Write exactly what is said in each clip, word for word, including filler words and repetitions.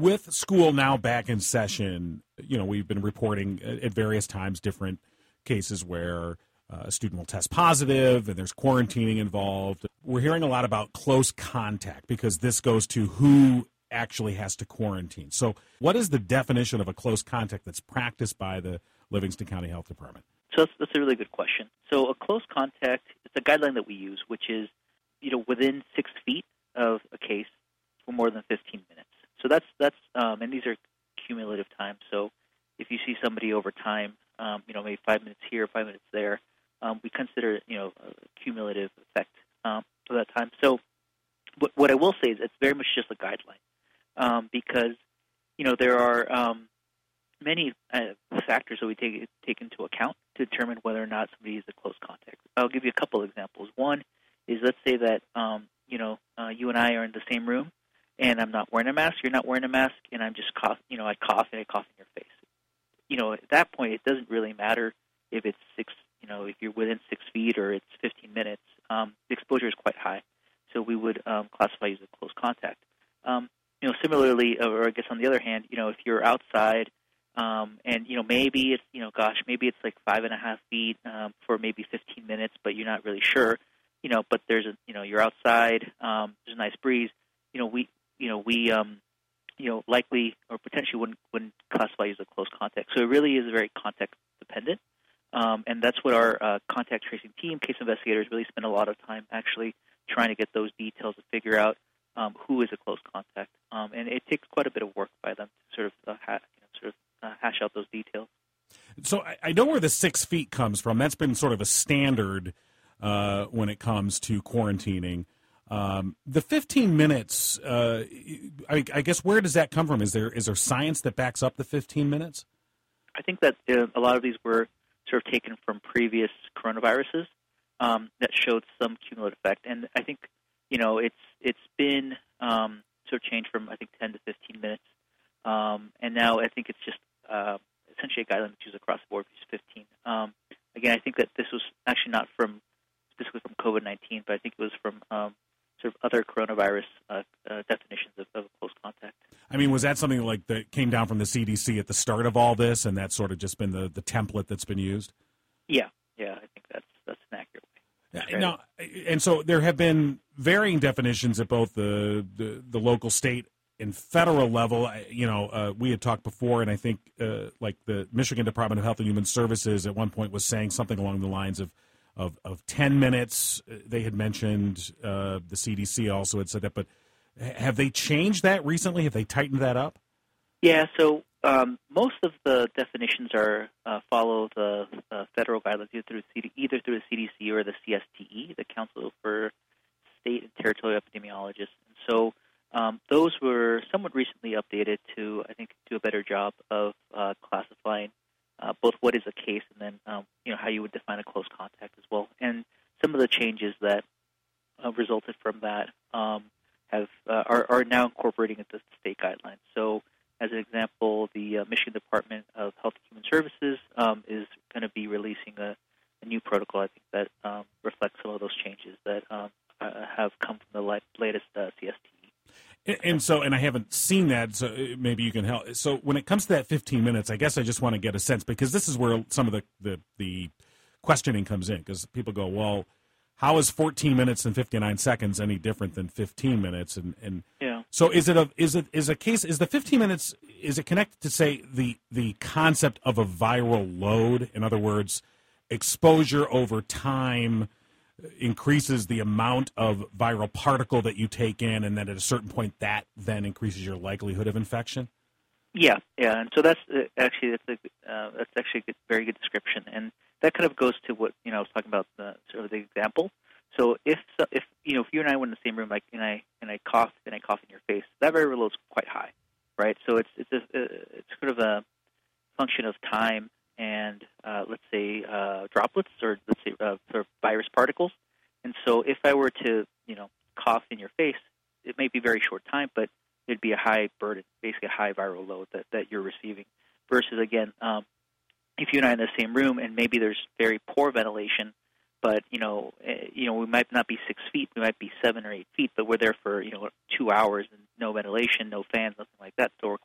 with school now back in session, you know, we've been reporting at various times different cases where uh, a student will test positive and there's quarantining involved. We're hearing a lot about close contact because this goes to who actually has to quarantine. So what is the definition of a close contact that's practiced by the Livingston County Health Department? So that's, that's a really good question. So a close contact is a guideline that we use, which is, you know, within six feet of a case for more than fifteen minutes. So that's, that's um, and these are cumulative times. So if you see somebody over time, um, you know, maybe five minutes here, five minutes there, um, we consider, you know, a cumulative effect um, for that time. So what, what I will say is it's very much just a guideline um, because, you know, there are um, many uh, factors that we take, take into account to determine whether or not somebody is a close contact. I'll give you a couple of examples. One is, let's say that, um, you know, uh, you and I are in the same room, and I'm not wearing a mask, you're not wearing a mask, and I'm just cough, you know, I cough and I cough in your face. You know, at that point, it doesn't really matter if it's six, you know, if you're within six feet or it's fifteen minutes. Um, the exposure is quite high, so we would um, classify you as a close contact. Um, you know, similarly, or I guess on the other hand, you know, if you're outside um, and you know maybe it's, you know, gosh, maybe it's like five and a half feet um, for maybe fifteen minutes, but you're not really sure. You know, but there's a, you know, you're outside, um, there's a nice breeze. You know, we, you know, we, um, you know, likely or potentially wouldn't wouldn't classify you as a close contact. So it really is very context dependent, um, and that's what our uh, contact tracing team, case investigators, really spend a lot of time actually trying to get those details to figure out um, who is a close contact, um, and it takes quite a bit of work by them to sort of uh, ha- you know, sort of uh, hash out those details. So I, I know where the six feet comes from. That's been sort of a standard uh, when it comes to quarantining. Um, the fifteen minutes, uh, I, I guess, where does that come from? Is there is there science that backs up the fifteen minutes? I think that uh, a lot of these were sort of taken from previous coronaviruses um, that showed some cumulative effect, and I think, you know, it's it's been um, sort of changed from, I think, ten to fifteen minutes, um, and now I think it's just uh, essentially a guideline that's used across the board, which is fifteen. Um, again, I think that this was actually not from specifically from COVID nineteen, but I think it was from um, sort of other coronavirus uh, uh, definitions of, of close contact. I mean, was that something like that came down from the C D C at the start of all this, and that's sort of just been the, the template that's been used? Yeah, yeah, I think that's that's an accurate way. Yeah, now, and so there have been varying definitions at both the, the, the local, state, and federal level. You know, uh, we had talked before, and I think uh, like the Michigan Department of Health and Human Services at one point was saying something along the lines of Of, of ten minutes. They had mentioned, uh, the C D C also had said that, but have they changed that recently? Have they tightened that up? Yeah, so um, most of the definitions are uh, follow the uh, federal guidelines either through, C D, either through the C D C or the C S T E, the Council for State and Territorial Epidemiologists. And so um, those were somewhat recently updated to, I think, do a better job of uh, classifying Uh, both what is a case and then, um, you know, how you would define a close contact as well. And some of the changes that uh, resulted from that um, have uh, are, are now incorporating into the state guidelines. So, as an example, the uh, Michigan Department of Health and Human Services um, is going to be releasing a, a new protocol, I think, that um, reflects some of those changes that um, uh, have come from the latest uh, C S T E. And so, and I haven't seen that, so maybe you can help. So when it comes to that fifteen minutes, I guess I just want to get a sense, because this is where some of the, the, the questioning comes in, because people go, well, how is fourteen minutes and fifty-nine seconds any different than fifteen minutes? And, and yeah. So is it a, is it, is a case, is the fifteen minutes, is it connected to, say, the, the concept of a viral load? In other words, exposure over time increases the amount of viral particle that you take in, and then at a certain point that then increases your likelihood of infection? Yeah, yeah, and so that's uh, actually that's a, uh, that's actually a good, very good description, and that kind of goes to what, you know, I was talking about, the sort of the example. So if if you know if you and I were in the same room, like, and I and I cough and I cough in your face, that viral load is quite high, right? So it's it's a, it's sort of a function of time and uh, let's say uh, droplets, or let's say uh, sort of virus particles. And so if I were to, you know, cough in your face, it may be very short time, but it'd be a high burden, basically a high viral load that, that you're receiving. Versus, again, um, if you and I are in the same room and maybe there's very poor ventilation, but, you know, uh, you know, we might not be six feet, we might be seven or eight feet, but we're there for, you know, two hours and no ventilation, no fans, nothing like that. So we're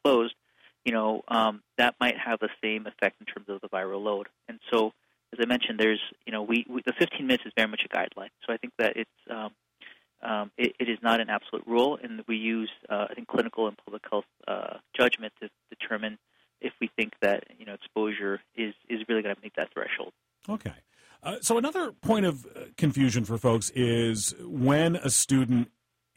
um, that might have the same effect in terms of the viral load. And so, as I mentioned, there's, you know, we, we the fifteen minutes is very much a guideline. So I think that it's um, um, it, it is not an absolute rule, and we use uh, I think clinical and public health uh, judgment to determine if we think that, you know, exposure is is really going to meet that threshold. Okay. Uh, so another point of uh, confusion for folks is when a student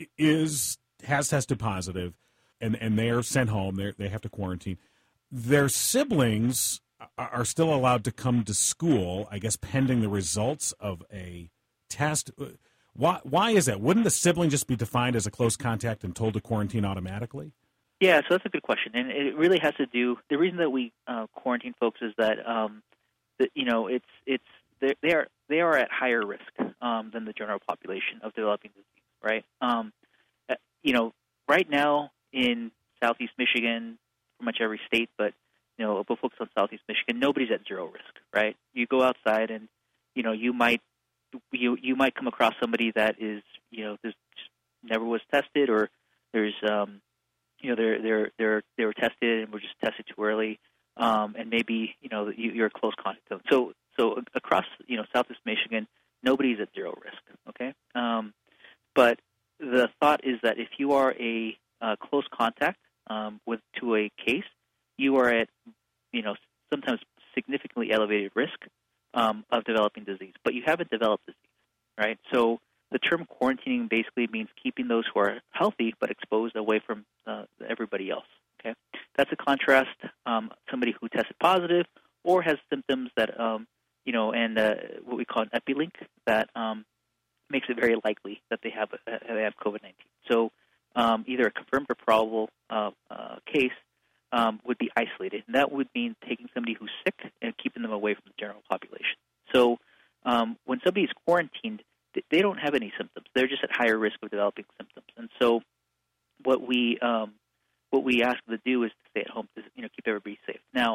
is has tested positive and, and they're sent home, they they have to quarantine, their siblings are still allowed to come to school, I guess, pending the results of a test. Why, why is that? Wouldn't the sibling just be defined as a close contact and told to quarantine automatically? Yeah, so that's a good question. And it really has to do, the reason that we uh, quarantine folks is that, um, that you know, it's, it's, they are, they are at higher risk um, than the general population of developing disease, right? Um, you know, right now in Southeast Michigan, pretty much every state, but you know, we'll focus on Southeast Michigan, nobody's at zero risk, right? You go outside and, you know, you might you you might come across somebody that is, you know, this never was tested, or there's, um, you know, they're they're they're they were tested and were just tested too early, um, and maybe, you know, you, you're a close contact. So so across, you know, Southeast Michigan, nobody's at zero risk, okay? Um, but the thought is that if you are a uh, close contact um, with to a case, you are at, you know, sometimes significantly elevated risk um, of developing disease, but you haven't developed disease, right? So the term quarantining basically means keeping those who are healthy but exposed away from uh, everybody else, okay? That's a contrast, um, somebody who tested positive or has symptoms that, um, you know, and uh, what we call an epilink that um, makes it very likely that they have, uh, they have COVID nineteen. So um, either a confirmed or probable uh, uh, case Um, would be isolated, and that would mean taking somebody who's sick and keeping them away from the general population. So um, when somebody is quarantined, they don't have any symptoms. They're just at higher risk of developing symptoms. And so what we um, what we ask them to do is to stay at home to, you know, keep everybody safe. Now,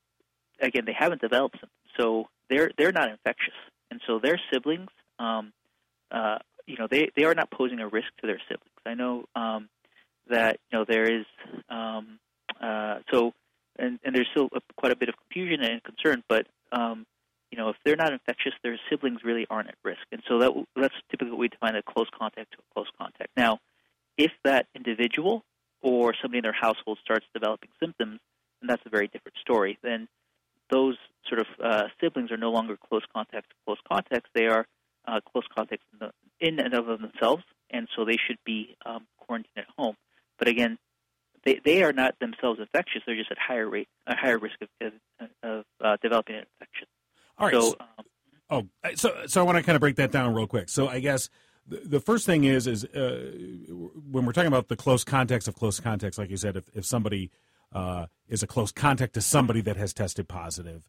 again, they haven't developed symptoms, so they're they're not infectious, and so their siblings, um, uh, you know, they, they are not posing a risk to their siblings. I know um, that, you know, there is. Um, Uh, so, and, and there's still a, quite a bit of confusion and concern, but, um, you know, if they're not infectious, their siblings really aren't at risk. And so that that's typically what we define a close contact to a close contact. Now, if that individual or somebody in their household starts developing symptoms, then that's a very different story. Then those sort of uh, siblings are no longer close contact to close contacts. They are uh, close contacts in, the, in and of themselves, and so they should be um, quarantined at home. But again, They, they are not themselves infectious. They're just at higher rate, a higher risk of, of uh, developing an infection. All right. So, So, um, oh, so so I want to kind of break that down real quick. So I guess the, the first thing is is uh, when we're talking about the close context of close contacts, like you said, if if somebody uh, is a close contact to somebody that has tested positive,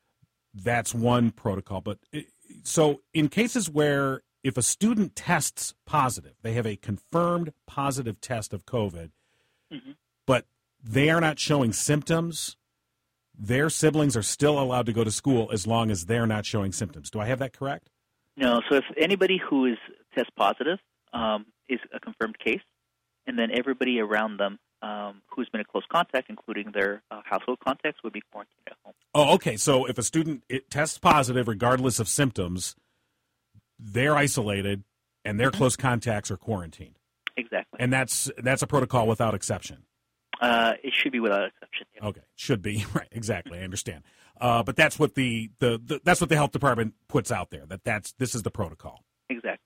that's one protocol. But it, so in cases where if a student tests positive, they have a confirmed positive test of COVID. Mm-hmm. But they are not showing symptoms, their siblings are still allowed to go to school as long as they're not showing symptoms. Do I have that correct? No. So if anybody who is test positive um, is a confirmed case, and then everybody around them um, who's been in close contact, including their uh, household contacts, would be quarantined at home. Oh, okay. So if a student it tests positive regardless of symptoms, they're isolated, and their mm-hmm. close contacts are quarantined. Exactly. And that's that's a protocol without exception. Uh, it should be without exception. Yeah. Okay, should be right. Exactly, I understand. Uh, but that's what the, the, the that's what the health department puts out there. That that's this is the protocol. Exactly.